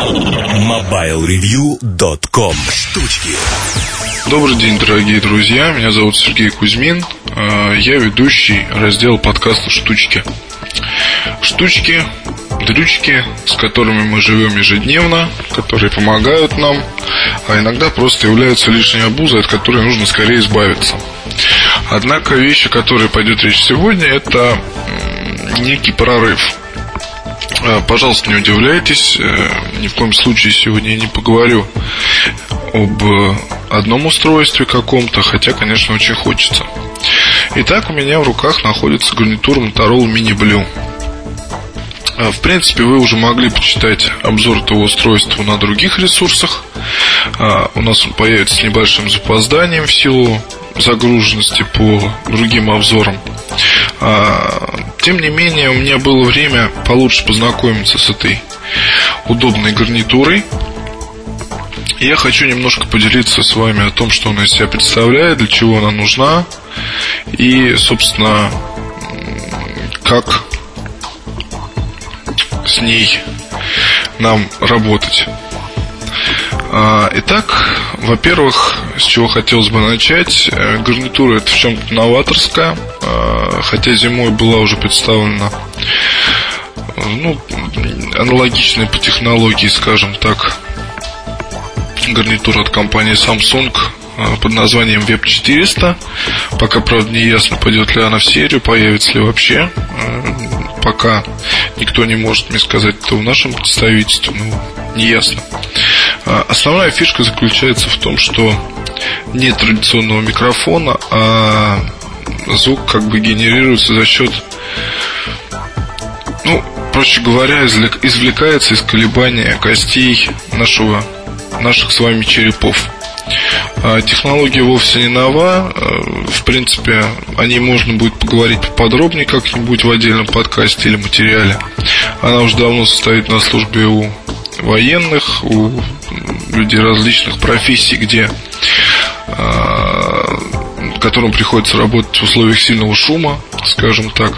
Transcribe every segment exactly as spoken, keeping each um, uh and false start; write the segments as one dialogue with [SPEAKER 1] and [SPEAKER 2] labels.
[SPEAKER 1] мобайл ревью точка ком. Штучки.
[SPEAKER 2] Добрый день, дорогие друзья. Меня зовут Сергей Кузьмин. Я ведущий раздела подкаста «Штучки». Штучки, дрючки, с которыми мы живем ежедневно, которые помогают нам, а иногда просто являются лишней обузой, от которой нужно скорее избавиться. Однако вещь, о которой пойдет речь сегодня, это некий прорыв. Пожалуйста, не удивляйтесь, ни в коем случае сегодня я не поговорю об одном устройстве каком-то, хотя, конечно, очень хочется. Итак, у меня в руках находится гарнитура Motorola Mini Blue. В принципе, вы уже могли почитать обзор этого устройства на других ресурсах. У нас он появится с небольшим запозданием в силу загруженности по другим обзорам. Тем не менее, у меня было время получше познакомиться с этой удобной гарнитурой. Я хочу немножко поделиться с вами о том, что она из себя представляет, для чего она нужна и, собственно, как с ней нам работать. Итак, во-первых, с чего хотелось бы начать. Гарнитура это в чем-то новаторская, хотя зимой была уже представлена, ну, аналогичная по технологии, скажем так, гарнитура от компании Samsung под названием веб четыреста. Пока, правда, не ясно, пойдет ли она в серию, появится ли вообще. Пока никто не может мне сказать это в нашем представительстве, ну, не ясно. Основная фишка заключается в том, что нет традиционного микрофона, а звук как бы генерируется за счет, ну, проще говоря, извлекается из колебания костей нашего, наших с вами черепов. Технология вовсе не нова. В принципе, о ней можно будет поговорить поподробнее как-нибудь в отдельном подкасте или материале. Она уже давно состоит на службе у военных, у людей различных профессий, где которым приходится работать в условиях сильного шума, скажем так.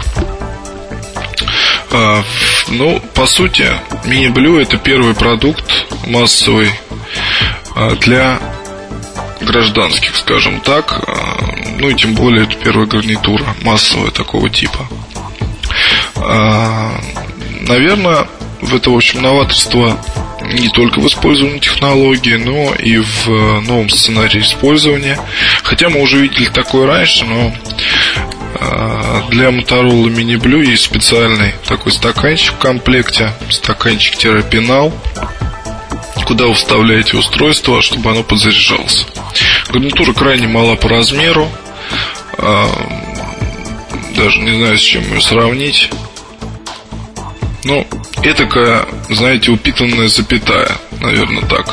[SPEAKER 2] Ну, по сути, Mini Blue это первый продукт массовый для гражданских, скажем так. Ну и тем более это первая гарнитура массовая такого типа. Наверное, в это, в общем, новаторство не только в использовании технологии, но и в новом сценарии использования. Хотя мы уже видели такое раньше, но для Motorola Mini Blue есть специальный такой стаканчик в комплекте, стаканчик-пенал, куда вы вставляете устройство, чтобы оно подзаряжалось. Гарнитура крайне мала по размеру. Даже не знаю, с чем ее сравнить. Ну, этакая, знаете, упитанная запятая, наверное, так.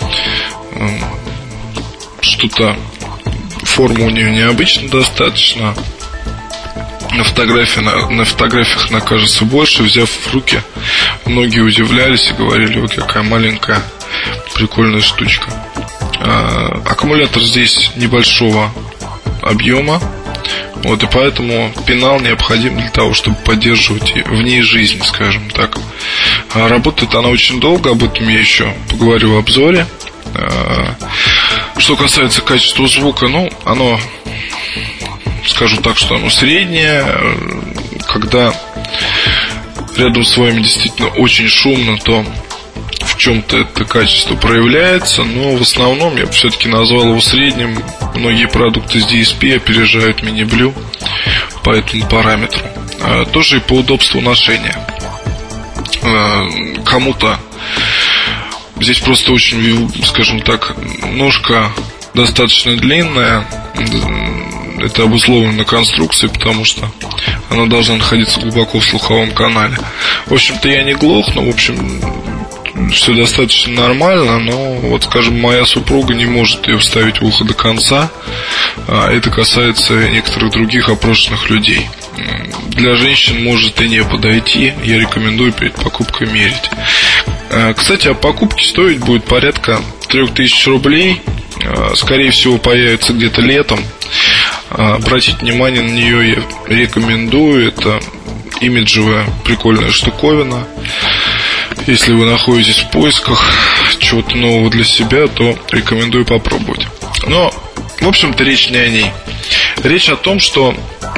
[SPEAKER 2] Что-то, форма у нее необычно достаточно. На, фотографии, на, на фотографиях она кажется больше. Взяв в руки, многие удивлялись и говорили: вот какая маленькая прикольная штучка. а, Аккумулятор здесь небольшого объема. Вот, и поэтому пенал необходим для того, чтобы поддерживать в ней жизнь, скажем так. а, Работает она очень долго. Об этом я еще поговорю в обзоре. а, Что касается качества звука, ну, оно, скажу так, что оно среднее. Когда рядом с вами действительно очень шумно, то в чем-то это качество проявляется. Но в основном я бы все-таки назвал его средним. Многие продукты с ди эс пи опережают Mini Blue по этому параметру. а, Тоже и по удобству ношения. а, Кому-то здесь просто очень, скажем так, ножка достаточно длинная. Это обусловлено конструкцией, потому что она должна находиться глубоко в слуховом канале. В общем-то, я не глух, но, в общем, все достаточно нормально. Но, вот, скажем, моя супруга не может ее вставить в ухо до конца. а Это касается некоторых других опрошенных людей. Для женщин может и не подойти. Я рекомендую перед покупкой мерить. Кстати, о покупке стоить будет порядка три тысячи рублей. Скорее всего, появится где-то летом. Обратить внимание на нее я рекомендую. Это имиджевая прикольная штуковина. Если вы находитесь в поисках чего-то нового для себя, то рекомендую попробовать. Но, в общем-то, речь не о ней. Речь о том, что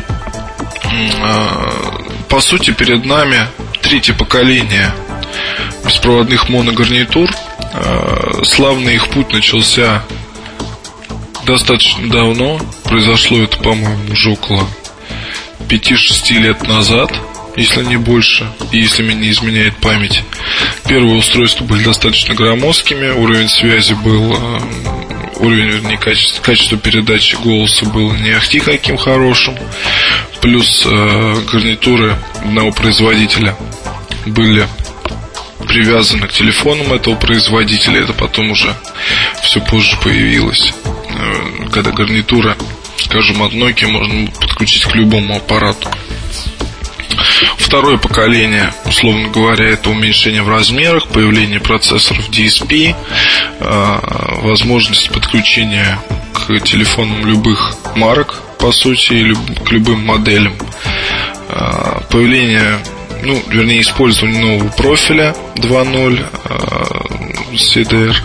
[SPEAKER 2] по сути перед нами третье поколение беспроводных моногарнитур. Славный их путь начался достаточно давно. Произошло это, по-моему, уже около пяти-шести лет назад, если не больше, и если мне не изменяет память. Первые устройства были достаточно громоздкими, уровень связи был, уровень, вернее, качество, качество передачи голоса было не ахти каким хорошим. Плюс э, гарнитуры одного производителя были привязаны к телефонам этого производителя. Это потом уже все позже появилось, э, когда гарнитура, скажем, от Nokia можно подключить к любому аппарату. Второе поколение, условно говоря, это уменьшение в размерах, появление процессоров ди эс пи, возможность подключения к телефонам любых марок, по сути, и к любым моделям, появление, ну, вернее, использование нового профиля два ноль си ди ар,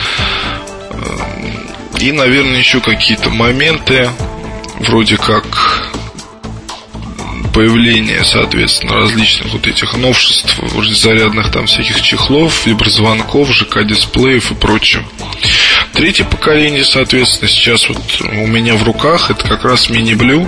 [SPEAKER 2] и, наверное, еще какие-то моменты, вроде как появление, соответственно, различных вот этих новшеств, вроде зарядных там всяких чехлов, виброзвонков, ЖК-дисплеев и прочего. Третье поколение, соответственно, сейчас вот у меня в руках, это как раз Mini Blue,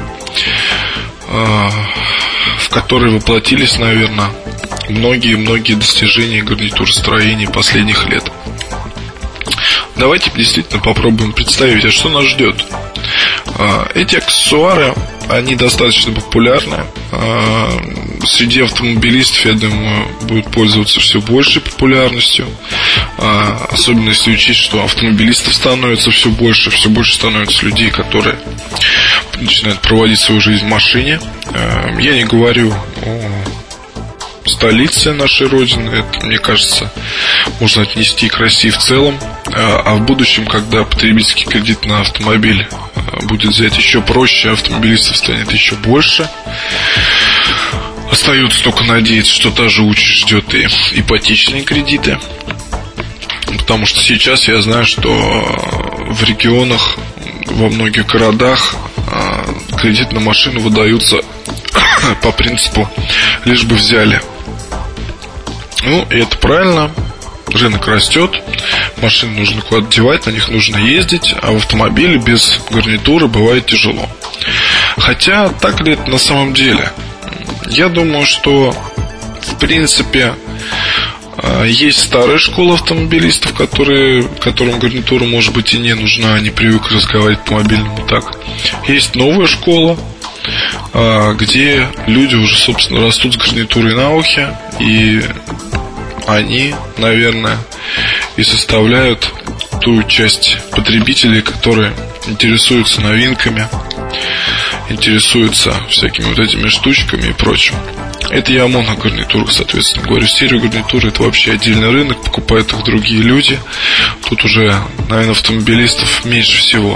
[SPEAKER 2] в которой воплотились, наверное, многие-многие достижения гарнитуростроения последних лет. Давайте действительно попробуем представить, а что нас ждет. Эти аксессуары, они достаточно популярны. Среди автомобилистов, я думаю, будут пользоваться все большей популярностью. Особенно если учесть, что автомобилистов становится все больше, все больше становится людей, которые начинают проводить свою жизнь в машине. Я не говорю о столице нашей Родины. Это, мне кажется, можно отнести к России в целом. А в будущем, когда потребительский кредит на автомобиль будет взять еще проще, автомобилистов станет еще больше. Остается только надеяться, что та же участь ждет и ипотечные кредиты. Потому что сейчас я знаю, что в регионах, во многих городах кредит на машину выдаются по принципу «лишь бы взяли». Ну, и это правильно. Рынок растет, машины нужно куда-то девать, на них нужно ездить, а в автомобиле без гарнитуры бывает тяжело. Хотя, так ли это на самом деле? Я думаю, что в принципе есть старая школа автомобилистов, которые, которым гарнитура, может быть, и не нужна, они привыкли разговаривать по мобильному так. Есть новая школа, где люди уже, собственно, растут с гарнитурой на ухе, и они, наверное, и составляют ту часть потребителей, которые интересуются новинками, интересуются всякими вот этими штучками и прочим. Это я о моногарнитурах, соответственно, говорю. Стереогарнитуры — это вообще отдельный рынок, покупают их другие люди. Тут уже, наверное, автомобилистов меньше всего.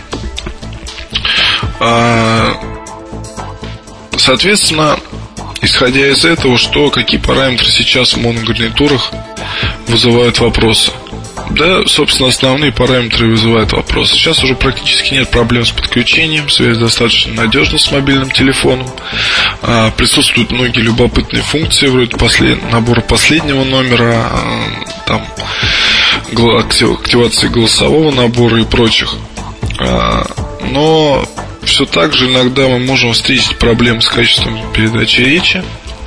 [SPEAKER 2] Соответственно, исходя из этого, что, какие параметры сейчас в моногарнитурах вызывают вопросы? Да, собственно, основные параметры вызывают вопросы. Сейчас уже практически нет проблем с подключением, связь достаточно надежна с мобильным телефоном. а, Присутствуют многие любопытные функции, вроде послед... набора последнего номера, а, там, активации голосового набора и прочих. а, Но все так же иногда мы можем встретить проблемы с качеством передачи речи.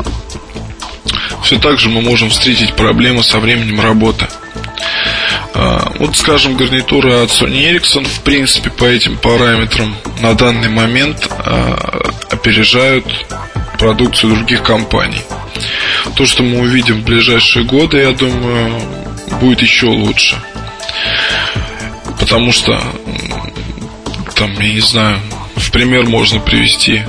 [SPEAKER 2] Все так же мы можем встретить проблемы со временем работы. Вот, скажем, гарнитуры от Sony Ericsson, в принципе, по этим параметрам на данный момент опережают продукцию других компаний. То, что мы увидим в ближайшие годы, я думаю, будет еще лучше. Потому что, там, я не знаю, в пример можно привести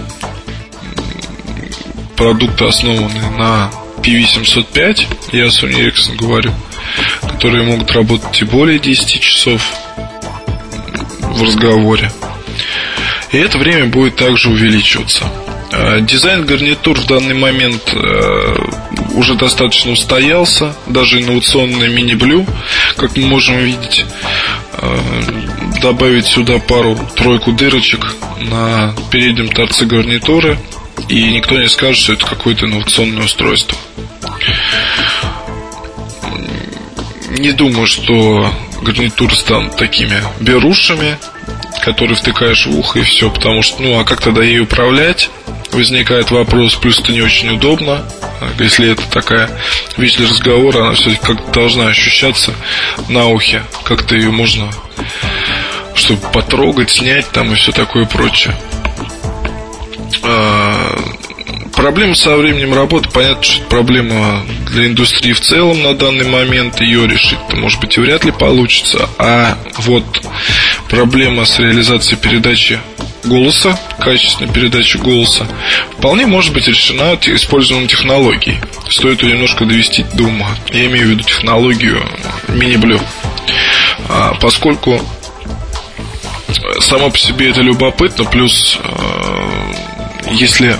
[SPEAKER 2] продукты, основанные на пи ви семьсот пять, я о Sony Ericsson говорю, которые могут работать и более десять часов в разговоре. И это время будет также увеличиваться. Дизайн гарнитур в данный момент уже достаточно устоялся. Даже инновационный мини-блю, как мы можем видеть, добавить сюда пару-тройку дырочек на переднем торце гарнитуры, и никто не скажет, что это какое-то инновационное устройство. Не думаю, что гарнитуры станут такими берушами, которые втыкаешь в ухо и все, потому что, ну, а как тогда ей управлять? Возникает вопрос, плюс это не очень удобно. Если это такая вещь для разговора, она все-таки как-то должна ощущаться на ухе. Как-то ее можно, чтобы потрогать, снять там и все такое прочее. Проблема со временем работы, понятно, что это проблема для индустрии в целом на данный момент. Ее решить-то, может быть, и вряд ли получится. А вот проблема с реализацией передачи голоса, качественной передачи голоса, вполне может быть решена использованием технологий. Стоит ее немножко довести до ума. Я имею в виду технологию мини-блю. а, Поскольку само по себе это любопытно, плюс если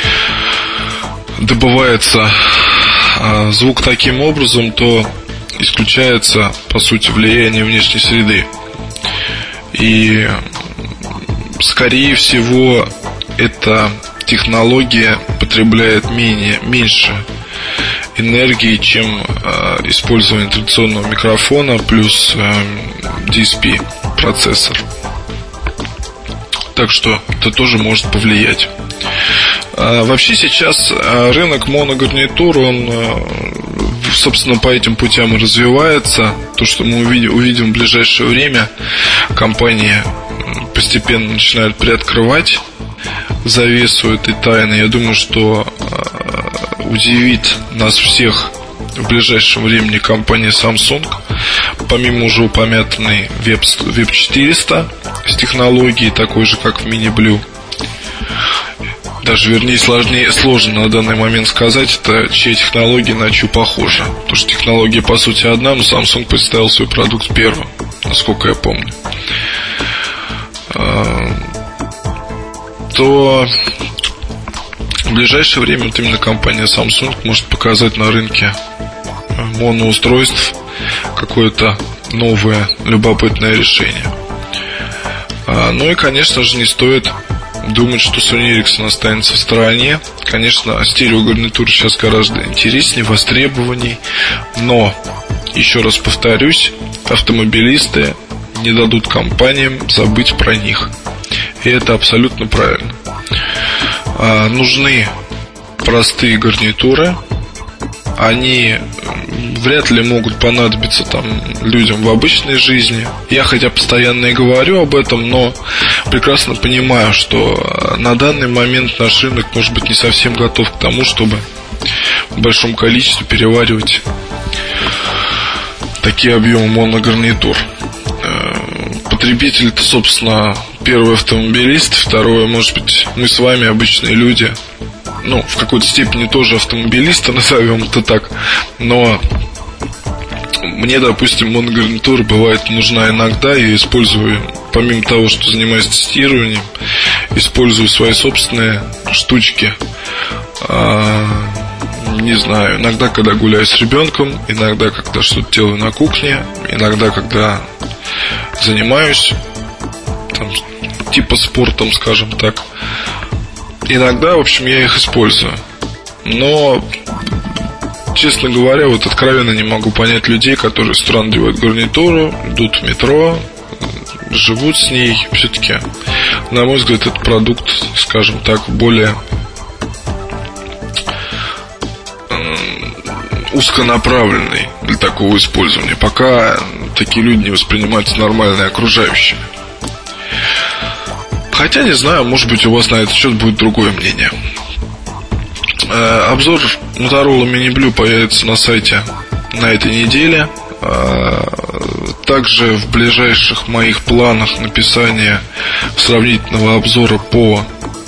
[SPEAKER 2] добывается а, звук таким образом, то исключается, по сути, влияние внешней среды. И, скорее всего, эта технология потребляет менее, меньше энергии, чем а, использование традиционного микрофона плюс а, ди эс пи процессор. Так что это тоже может повлиять. Вообще сейчас рынок моногарнитур, он, собственно, по этим путям и развивается. То, что мы увидим, увидим в ближайшее время, компании постепенно начинают приоткрывать завесу этой тайны. Я думаю, что удивит нас всех в ближайшем времени компания Samsung, помимо уже упомянутой веб четыреста с технологией такой же, как в мини-блю. Даже, вернее, сложнее, сложно на данный момент сказать, это чья технология на чью похожа. Потому что технология, по сути, одна, но Samsung представил свой продукт первым, насколько я помню. То в ближайшее время вот именно компания Samsung может показать на рынке моноустройств какое-то новое, любопытное решение. Ну и, конечно же, не стоит думать, что Sony Ericsson останется в стороне. Конечно, стереогарнитуры сейчас гораздо интереснее, востребованней. Но, еще раз повторюсь, автомобилисты не дадут компаниям забыть про них. И это абсолютно правильно. а, Нужны простые гарнитуры. Они вряд ли могут понадобиться там людям в обычной жизни. Я хотя постоянно и говорю об этом, но прекрасно понимаю, что на данный момент наш рынок может быть не совсем готов к тому, чтобы в большом количестве переваривать такие объемы моногарнитур. Потребитель — это, собственно, первый автомобилист, второе, может быть, мы с вами, обычные люди. Ну, в какой-то степени тоже автомобилисты, назовем это так. Но мне, допустим, моногарнитура бывает нужна иногда. Я использую, помимо того, что занимаюсь тестированием, использую свои собственные штучки. а, Не знаю, иногда, когда гуляю с ребенком, иногда, когда что-то делаю на кухне, иногда, когда занимаюсь там, типа спортом, скажем так. Иногда, в общем, я их использую. Но, честно говоря, вот откровенно не могу понять людей, которые с утра надевают гарнитуру, идут в метро, живут с ней. Все-таки, на мой взгляд, этот продукт, скажем так, более узконаправленный для такого использования. Пока такие люди не воспринимаются нормально окружающими. Хотя, не знаю, может быть, у вас на этот счет будет другое мнение. Обзор Motorola Mini Blue появится на сайте на этой неделе. Также в ближайших моих планах написание сравнительного обзора по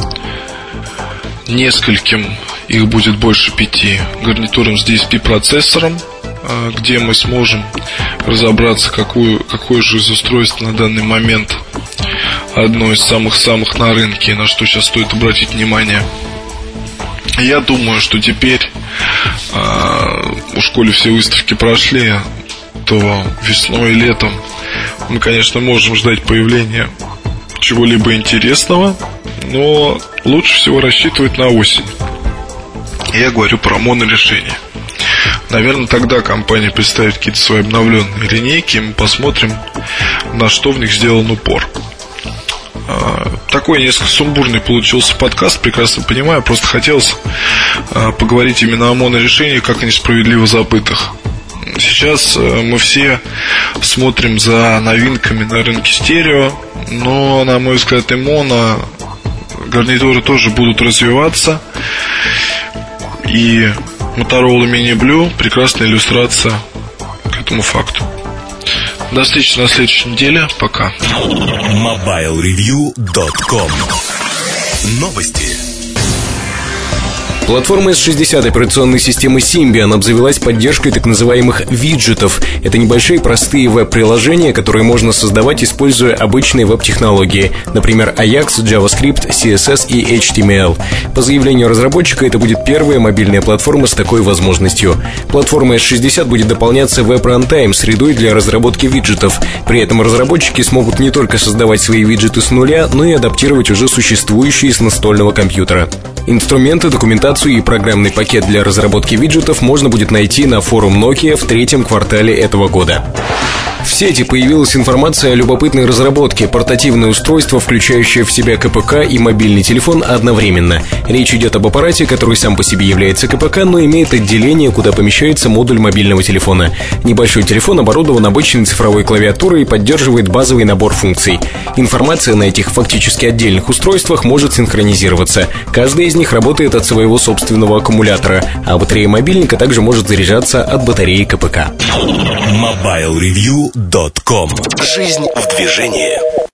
[SPEAKER 2] нескольким, их будет больше пяти, гарнитурам с ди эс пи процессором, где мы сможем разобраться, какую, какое же из устройств на данный момент одно из самых-самых на рынке, на что сейчас стоит обратить внимание. Я думаю, что теперь у школы все выставки прошли, то весной и летом мы, конечно, можем ждать появления чего-либо интересного, но лучше всего рассчитывать на осень. Я говорю про монорешение. Наверное, тогда компания представит какие-то свои обновленные линейки, и мы посмотрим, на что в них сделан упор. Такой несколько сумбурный получился подкаст, прекрасно понимаю. Просто хотелось поговорить именно о монорешении, как о несправедливо забытых. Сейчас мы все смотрим за новинками на рынке стерео, но, на мой взгляд, и моно гарнитуры тоже будут развиваться. И Motorola Mini Blue — прекрасная иллюстрация к этому факту. До встречи на следующей неделе. Пока.
[SPEAKER 1] мобайл ревью точка ком. Новости.
[SPEAKER 3] Платформа эс шестьдесят операционной системы Symbian обзавелась поддержкой так называемых виджетов. Это небольшие простые веб-приложения, которые можно создавать, используя обычные веб-технологии, например, Ajax, JavaScript, си эс эс и эйч ти эм эл. По заявлению разработчика, это будет первая мобильная платформа с такой возможностью. Платформа эс шестьдесят будет дополняться Web Runtime, средой для разработки виджетов. При этом разработчики смогут не только создавать свои виджеты с нуля, но и адаптировать уже существующие с настольного компьютера. Инструменты, документацию и программный пакет для разработки виджетов можно будет найти на форум Nokia в третьем квартале этого года. В сети появилась информация о любопытной разработке — портативное устройство, включающее в себя ка пэ ка и мобильный телефон одновременно. Речь идет об аппарате, который сам по себе является ка пэ ка, но имеет отделение, куда помещается модуль мобильного телефона. Небольшой телефон оборудован обычной цифровой клавиатурой и поддерживает базовый набор функций. Информация на этих фактически отдельных устройствах может синхронизироваться. Каждый из них работает от своего собственного аккумулятора, а батарея мобильника также может заряжаться от батареи ка пэ ка.
[SPEAKER 1] мобайл ревью точка ком. Жизнь в движении.